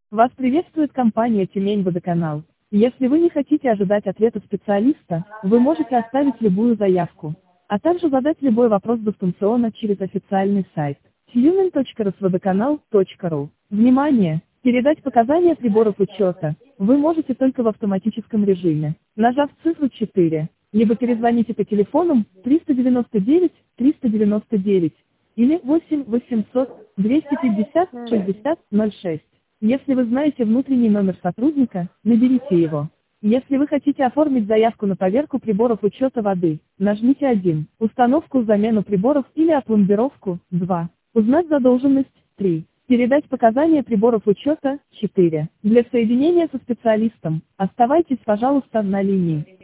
Вас приветствует компания «Тюмень-Водоканал». Если вы не хотите ожидать ответа специалиста, вы можете оставить любую заявку, а также задать любой вопрос дистанционно через официальный сайт tyumen.rasvodоканал.ru. Внимание! Передать показания приборов учета вы можете только в автоматическом режиме, нажав цифру 4, либо перезвоните по телефонам 399 399 или 8 800 250 60 06. Если вы знаете внутренний номер сотрудника, наберите его. Если вы хотите оформить заявку на поверку приборов учета воды, нажмите 1. Установку, замену приборов или опломбировку, 2. Узнать задолженность, 3. Передать показания приборов учета, 4. Для соединения со специалистом, оставайтесь, пожалуйста, на линии.